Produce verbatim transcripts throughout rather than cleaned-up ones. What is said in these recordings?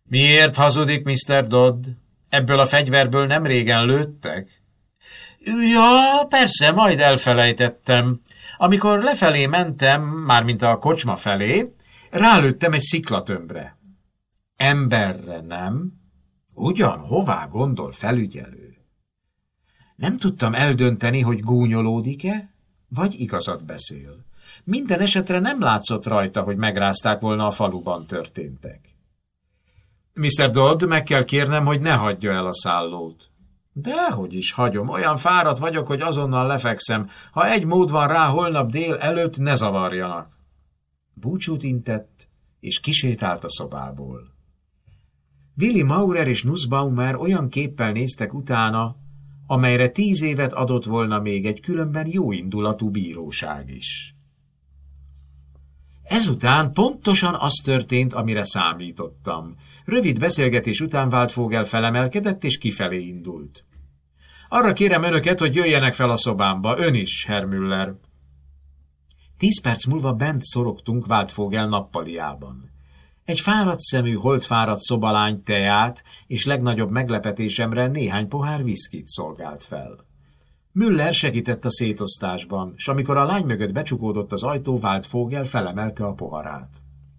Miért hazudik, miszter Dodd? Ebből a fegyverből nem régen lőttek? Ja, persze, majd elfelejtettem. Amikor lefelé mentem, mármint a kocsma felé, rálőttem egy sziklatömbre. Emberre, nem? Ugyan, hová gondol, felügyelő? Nem tudtam eldönteni, hogy gúnyolódik-e, vagy igazat beszél. Minden esetre nem látszott rajta, hogy megrázták volna a faluban történtek. miszter Dodd, meg kell kérnem, hogy ne hagyja el a szállót. Dehogy is hagyom, olyan fáradt vagyok, hogy azonnal lefekszem. Ha egy mód van rá, holnap dél előtt ne zavarjanak. Búcsút intett, és kisétált a szobából. Willi Maurer és Nussbaumer olyan képpel néztek utána, amelyre tíz évet adott volna még egy különben jóindulatú bíróság is. Ezután pontosan az történt, amire számítottam. Rövid beszélgetés után Waldvogel felemelkedett és kifelé indult. Arra kérem önöket, hogy jöjjenek fel a szobámba, ön is, Herr Müller. Tíz perc múlva bent szorogtunk Waldvogel nappaliában. Egy fáradt szemű, holdfáradt szobalány teát, és legnagyobb meglepetésemre néhány pohár viszkit szolgált fel. Müller segített a szétosztásban, s amikor a lány mögött becsukódott az ajtó, Waldvogel felemelte a poharát.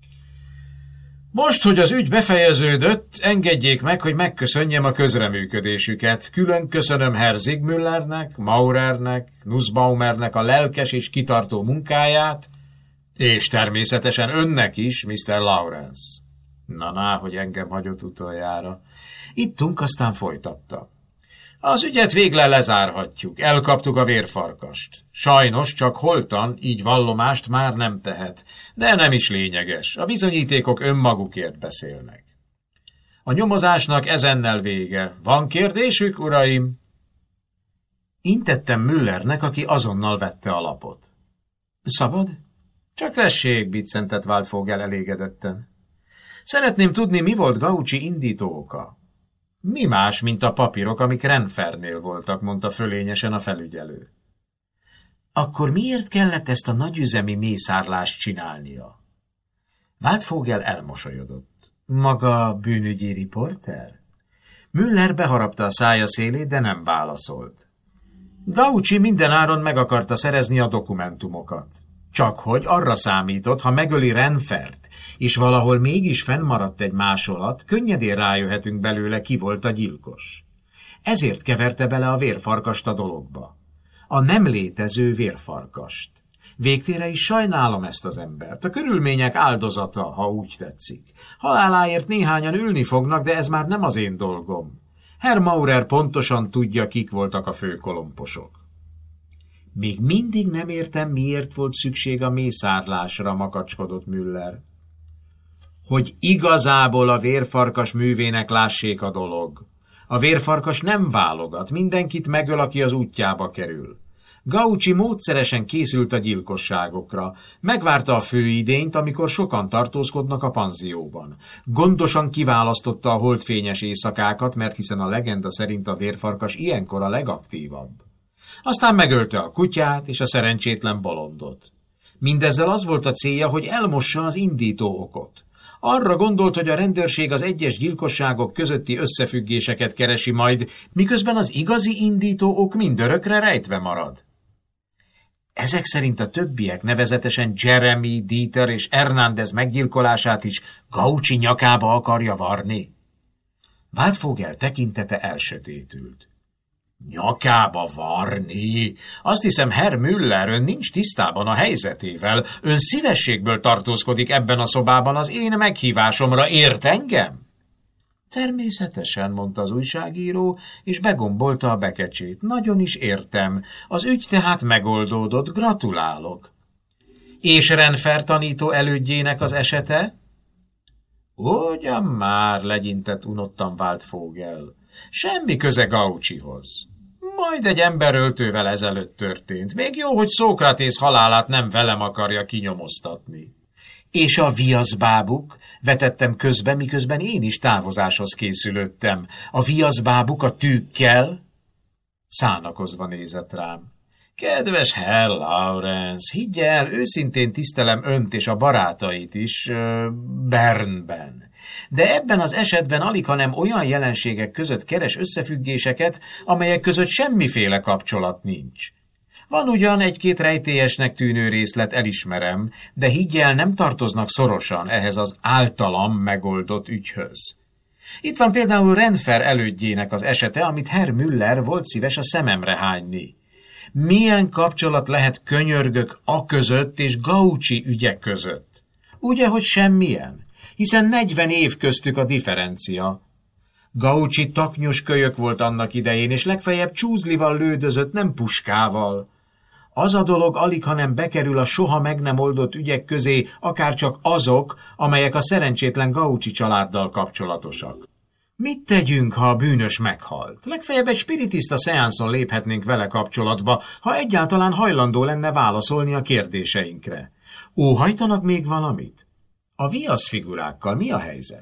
Most, hogy az ügy befejeződött, engedjék meg, hogy megköszönjem a közreműködésüket. Külön köszönöm Herr Sigmüllernek, Maurernek, Nussbaumernek a lelkes és kitartó munkáját, és természetesen önnek is, miszter Lawrence. Na-na, hogy engem hagyott utoljára. Ittunk, aztán folytatta. Az ügyet végre lezárhatjuk, elkaptuk a vérfarkast. Sajnos csak holtan, így vallomást már nem tehet, de nem is lényeges, a bizonyítékok önmagukért beszélnek. A nyomozásnak ezennel vége. Van kérdésük, uraim? Intettem Müllernek, aki azonnal vette a lapot. Szabad? Csak tessék, biccentett Waldvogel elégedetten. Szeretném tudni, mi volt Gaucsi indító oka. Mi más, mint a papírok, amik Renfernél voltak, mondta fölényesen a felügyelő. Akkor miért kellett ezt a nagyüzemi mészárlást csinálnia? Waldvogel elmosolyodott. Maga bűnügyi riporter? Müller beharapta a szája szélét, de nem válaszolt. Gaucsi mindenáron meg akarta szerezni a dokumentumokat. Csakhogy arra számított, ha megöli Renfert, és valahol mégis fennmaradt egy másolat, könnyedén rájöhetünk belőle, ki volt a gyilkos. Ezért keverte bele a vérfarkast a dologba. A nem létező vérfarkast. Végtére is sajnálom ezt az embert. A körülmények áldozata, ha úgy tetszik. Haláláért néhányan ülni fognak, de ez már nem az én dolgom. Herr Maurer pontosan tudja, kik voltak a főkolomposok. Még mindig nem értem, miért volt szükség a mészárlásra, makacskodott Müller. Hogy igazából a vérfarkas művének lássék a dolog. A vérfarkas nem válogat, mindenkit megöl, aki az útjába kerül. Gaucsi módszeresen készült a gyilkosságokra. Megvárta a főidényt, amikor sokan tartózkodnak a panzióban. Gondosan kiválasztotta a holdfényes éjszakákat, mert hiszen a legenda szerint a vérfarkas ilyenkor a legaktívabb. Aztán megölte a kutyát és a szerencsétlen bolondot. Mindezzel az volt a célja, hogy elmossa az indító okot. Arra gondolt, hogy a rendőrség az egyes gyilkosságok közötti összefüggéseket keresi majd, miközben az igazi indító ok mindörökre rejtve marad. Ezek szerint a többiek, nevezetesen Jeremy, Dieter és Hernández meggyilkolását is Gaucsi nyakába akarja varni. Waldvogel tekintete elsötétült. Nyakába varni? Azt hiszem, Herr Müller, ön nincs tisztában a helyzetével. Ön szívességből tartózkodik ebben a szobában az én meghívásomra, ért engem? Természetesen, mondta az újságíró, és begombolta a bekecsét. Nagyon is értem. Az ügy tehát megoldódott, gratulálok. És Renfer tanító elődjének az esete? Ugyan már, legyintett unottan Waldvogel. Semmi köze Gaucsihoz. Majd egy emberöltővel ezelőtt történt. Még jó, hogy Szókratész halálát nem velem akarja kinyomoztatni. És a viaszbábuk? Vetettem közbe, miközben én is távozáshoz készülöttem. A viaszbábuk a tűkkel? Szánakozva nézett rám. Kedves Herr Lawrence, higgy el, őszintén tisztelem önt és a barátait is uh, Bernben. De ebben az esetben alighanem olyan jelenségek között keres összefüggéseket, amelyek között semmiféle kapcsolat nincs. Van ugyan egy-két rejtélyesnek tűnő részlet, elismerem, de higgy el, nem tartoznak szorosan ehhez az általam megoldott ügyhöz. Itt van például Renfer elődjének az esete, amit Herr Müller volt szíves a szememre hányni. Milyen kapcsolat lehet, könyörgök, a között és Gaucsi ügyek között? Ugye, hogy semmilyen, hiszen negyven év köztük a differencia. Gaucsi taknyos kölyök volt annak idején, és legfeljebb csúzlival lődözött, nem puskával. Az a dolog alighanem bekerül a soha meg nem oldott ügyek közé, akárcsak azok, amelyek a szerencsétlen Gaucsi családdal kapcsolatosak. Mit tegyünk, ha a bűnös meghalt? Legfeljebb egy spiritista szeánszon léphetnénk vele kapcsolatba, ha egyáltalán hajlandó lenne válaszolni a kérdéseinkre. Óhajtanak még valamit? A viaszfigurákkal mi a helyzet?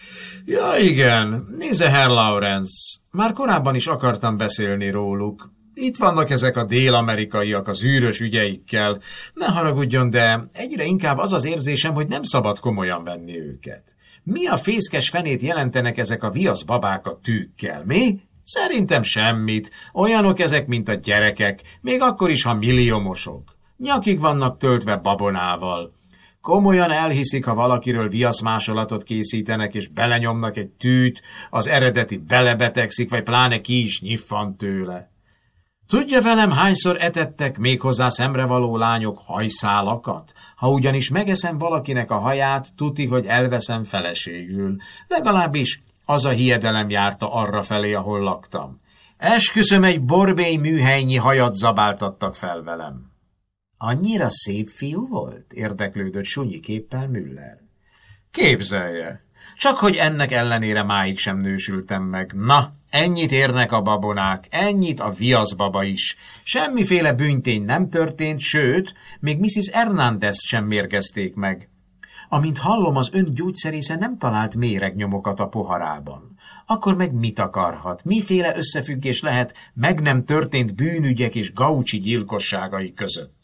Ja, igen, nézze, Herr Lawrence, már korábban is akartam beszélni róluk. Itt vannak ezek a dél-amerikaiak az űrös ügyeikkel. Ne haragudjon, de egyre inkább az az érzésem, hogy nem szabad komolyan venni őket. Mi a fészkes fenét jelentenek ezek a viasz babák a tűkkel, mi? Szerintem semmit. Olyanok ezek, mint a gyerekek, még akkor is, ha milliómosok. Nyakig vannak töltve babonával. Komolyan elhiszik, ha valakiről viaszmásolatot készítenek, és belenyomnak egy tűt, az eredeti belebetegszik, vagy pláne ki is nyiffant tőle. Tudja velem, hányszor etettek méghozzá szemrevaló lányok hajszálakat? Ha ugyanis megeszem valakinek a haját, tuti, hogy elveszem feleségül. Legalábbis az a hiedelem járta arrafelé, ahol laktam. Esküszöm, egy borbély műhelynyi hajat zabáltattak fel velem. Annyira szép fiú volt? Érdeklődött sunyiképpel Müller. Képzelje, csak hogy ennek ellenére máig sem nősültem meg. Na, ennyit érnek a babonák, ennyit a viaszbaba is. Semmiféle bűntény nem történt, sőt, még missziz Hernández sem mérgezték meg. Amint hallom, az ön gyógyszerésze nem talált méregnyomokat a poharában. Akkor meg mit akarhat? Miféle összefüggés lehet meg nem történt bűnügyek és Gaucsi gyilkosságai között?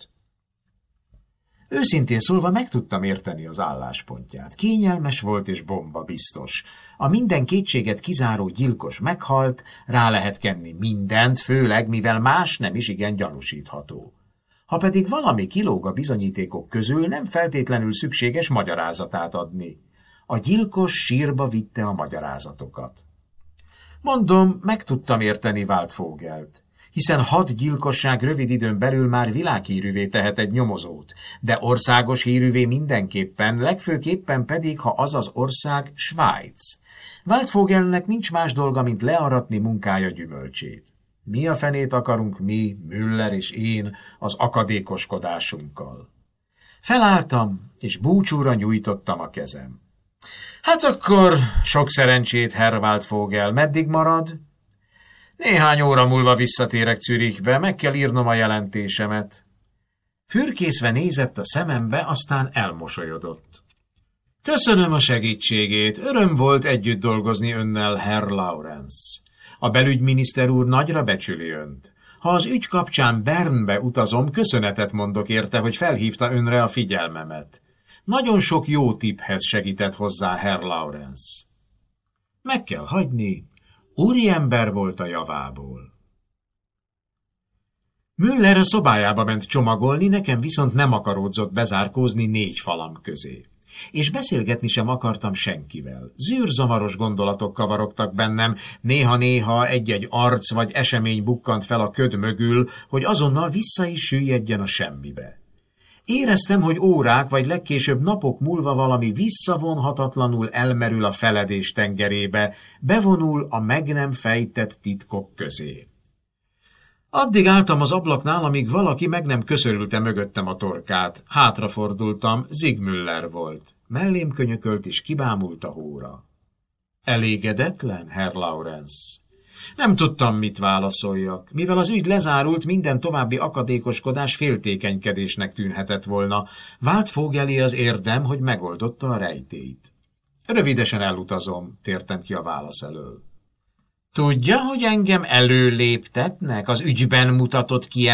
Őszintén szólva meg tudtam érteni az álláspontját. Kényelmes volt és bomba biztos. A minden kétséget kizáró gyilkos meghalt, rá lehet kenni mindent, főleg mivel más nem is igen gyanúsítható. Ha pedig valami kilóg a bizonyítékok közül, nem feltétlenül szükséges magyarázatát adni. A gyilkos sírba vitte a magyarázatokat. Mondom, meg tudtam érteni Waldvogelt, hiszen hat gyilkosság rövid időn belül már világhírűvé tehet egy nyomozót, de országos hírűvé mindenképpen, legfőképpen pedig, ha az az ország Svájc. Waldvogelnek nincs más dolga, mint learatni munkája gyümölcsét. Mi a fenét akarunk mi, Müller és én, az akadékoskodásunkkal? Felálltam, és búcsúra nyújtottam a kezem. Hát akkor sok szerencsét, Herr Waldvogel, meddig marad? Néhány óra múlva visszatérek Zürichbe, meg kell írnom a jelentésemet. Fürkészve nézett a szemembe, aztán elmosolyodott. Köszönöm a segítségét, öröm volt együtt dolgozni önnel, Herr Lawrence. A belügyminiszter úr nagyra becsüli önt. Ha az ügy kapcsán Bernbe utazom, köszönetet mondok érte, hogy felhívta önre a figyelmemet. Nagyon sok jó tipphez segített hozzá Herr Lawrence. Meg kell hagyni, úriember volt a javából. Müller a szobájába ment csomagolni, nekem viszont nem akaródzott bezárkózni négy falam közé. És beszélgetni sem akartam senkivel. Zűrzavaros gondolatok kavarogtak bennem, néha-néha egy-egy arc vagy esemény bukkant fel a köd mögül, hogy azonnal vissza is süllyedjen a semmibe. Éreztem, hogy órák vagy legkésőbb napok múlva valami visszavonhatatlanul elmerül a feledés tengerébe, bevonul a meg nem fejtett titkok közé. Addig álltam az ablaknál, amíg valaki meg nem köszörülte mögöttem a torkát. Hátrafordultam, Ziegmüller volt. Mellém könyökölt és kibámult a hóra. Elégedetlen, Herr Lawrence? Nem tudtam, mit válaszoljak. Mivel az ügy lezárult, minden további akadékoskodás féltékenykedésnek tűnhetett volna. Waldvogelé az érdem, hogy megoldotta a rejtélyt. Rövidesen elutazom, tértem ki a válasz elől. Tudja, hogy engem előléptetnek az ügyben mutatott ki